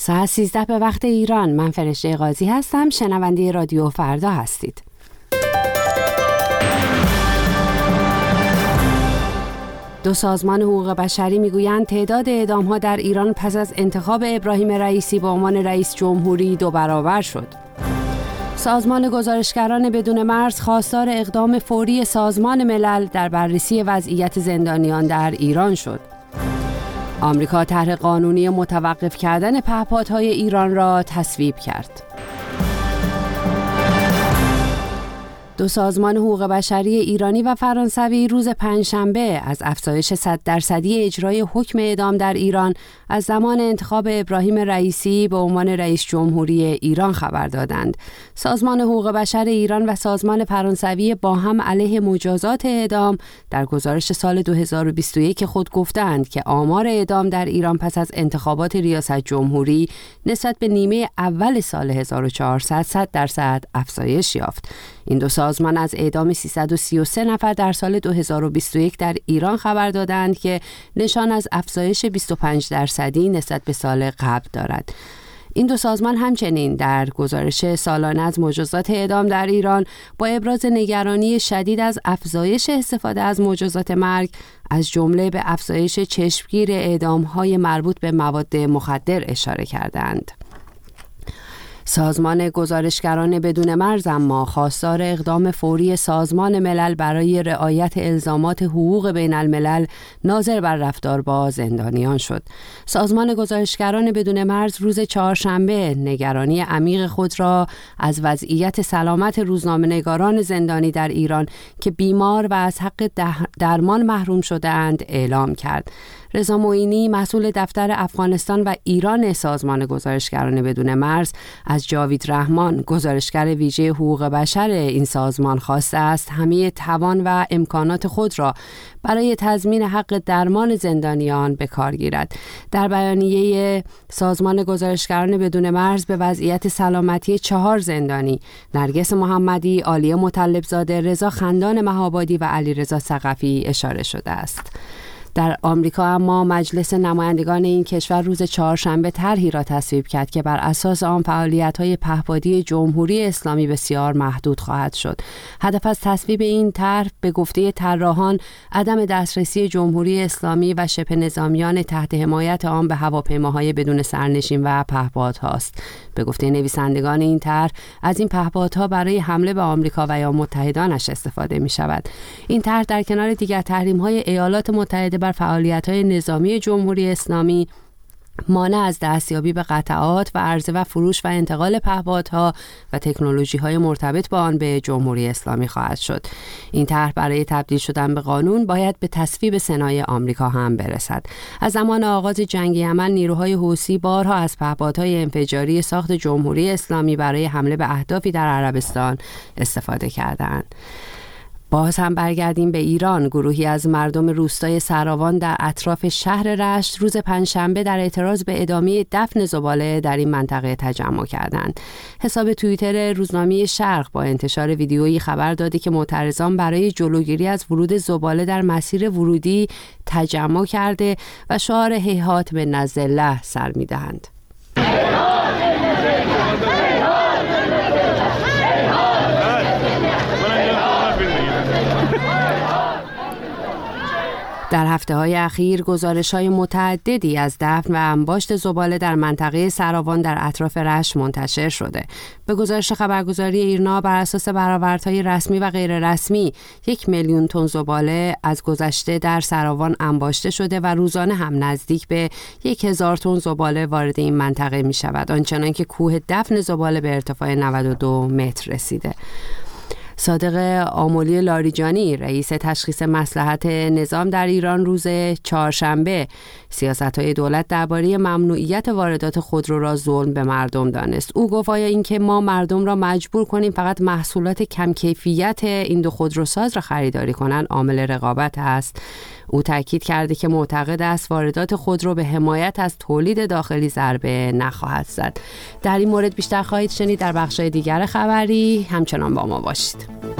ساعت 13 به وقت ایران. من فرشته قاضی هستم. شنونده رادیو فردا هستید. دو سازمان حقوق بشری میگویند تعداد اعدام‌ها در ایران پس از انتخاب ابراهیم رئیسی به عنوان رئیس جمهوری 2 برابر شد. سازمان گزارشگران بدون مرز خواستار اقدام فوری سازمان ملل در بررسی وضعیت زندانیان در ایران شد. آمریکا طرح قانونی متوقف کردن پهپادهای ایران را تصویب کرد. دو سازمان حقوق بشری ایرانی و فرانسوی روز پنجشنبه از افزایش 100% اجرای حکم اعدام در ایران از زمان انتخاب ابراهیم رئیسی به عنوان رئیس جمهوری ایران خبر دادند. سازمان حقوق بشر ایران و سازمان فرانسوی با هم علیه مجازات اعدام در گزارش سال 2021 خود گفتند که آمار اعدام در ایران پس از انتخابات ریاست جمهوری نسبت به نیمه اول سال 1400 100% افزایش یافت. این دو سازمان از اعدام 333 نفر در سال 2021 در ایران خبر دادند که نشان از افزایش 25% نسبت به سال قبل دارد. این دو سازمان همچنین در گزارش سالانه از مجازات اعدام در ایران با ابراز نگرانی شدید از افزایش استفاده از مجازات مرگ از جمله به افزایش چشمگیر اعدام‌های مربوط به مواد مخدر اشاره کردند. سازمان گزارشگران بدون مرز اما خواستار اقدام فوری سازمان ملل برای رعایت الزامات حقوق بین الملل ناظر بر رفتار با زندانیان شد. سازمان گزارشگران بدون مرز روز چهارشنبه نگرانی عمیق خود را از وضعیت سلامت روزنامه‌نگاران زندانی در ایران که بیمار و از حق درمان محروم شده‌اند اعلام کرد. رضا معینی مسئول دفتر افغانستان و ایران سازمان گزارشگران بدون مرز از جاوید رحمان گزارشگر ویژه حقوق بشر این سازمان خواسته است همه توان و امکانات خود را برای تضمین حق درمان زندانیان به کار گیرد. در بیانیه سازمان گزارشگران بدون مرز به وضعیت سلامتی 4 زندانی نرگس محمدی، عالیه مطلبزاده، رضا خندان مهابادی و علیرضا ثقفی اشاره شده است. در آمریکا اما مجلس نمایندگان این کشور روز چهارشنبه طرحی را تصویب کرد که بر اساس آن فعالیت‌های پهپادی جمهوری اسلامی بسیار محدود خواهد شد. هدف از تصویب این طرح به گفته طراحان عدم دسترسی جمهوری اسلامی و شبه نظامیان تحت حمایت آن به هواپیماهای بدون سرنشین و پهپادهاست. به گفته نویسندگان این طرح از این پهپادها برای حمله به آمریکا و یا متحدانش استفاده می‌شود. این طرح در کنار دیگر تحریم‌های ایالات متحده بر فعالیت‌های نظامی جمهوری اسلامی مانع از دستیابی به قطعات و عرضه و فروش و انتقال پهپادها و تکنولوژی‌های مرتبط با آن به جمهوری اسلامی خواهد شد. این طرح برای تبدیل شدن به قانون باید به تصویب سنای آمریکا هم برسد. از زمان آغاز جنگ یمن نیروهای حوثی بارها از پهپادهای انفجاری ساخت جمهوری اسلامی برای حمله به اهدافی در عربستان استفاده کردند. باز هم برگردیم به ایران. گروهی از مردم روستای سراوان در اطراف شهر رشت روز پنجشنبه در اعتراض به ادامه دفن زباله در این منطقه تجمع کردند. حساب توییتر روزنامه شرق با انتشار ویدیویی خبر داده که معترضان برای جلوگیری از ورود زباله در مسیر ورودی تجمع کرده و شعار هیهات به نزد الله سر می‌دهند. در هفته‌های اخیر گزارش‌های متعددی از دفن و انباشت زباله در منطقه سراوان در اطراف رشت منتشر شده. به گزارش خبرگزاری ایرنا بر اساس برآوردهای رسمی و غیر رسمی 1 میلیون تن زباله از گذشته در سراوان انباشته شده و روزانه هم نزدیک به 1000 تن زباله وارد این منطقه می‌شود، آنچنان که کوه دفن زباله به ارتفاع 92 متر رسیده. صادق آملی لاریجانی رئیس تشخیص مصلحت نظام در ایران روز چهارشنبه سیاست‌های دولت درباره ممنوعیت واردات خودرو را ظلم به مردم دانست. او گفت آیا اینکه ما مردم را مجبور کنیم فقط محصولات کم کیفیت این دو خودروساز را خریداری کنند عامل رقابت است؟ او تاکید کرده که معتقد است واردات خودرو به حمایت از تولید داخلی ضربه نخواهد زد. در این مورد بیشتر خواهید شنید در بخش‌های دیگر خبری. همچنان با ما باشید.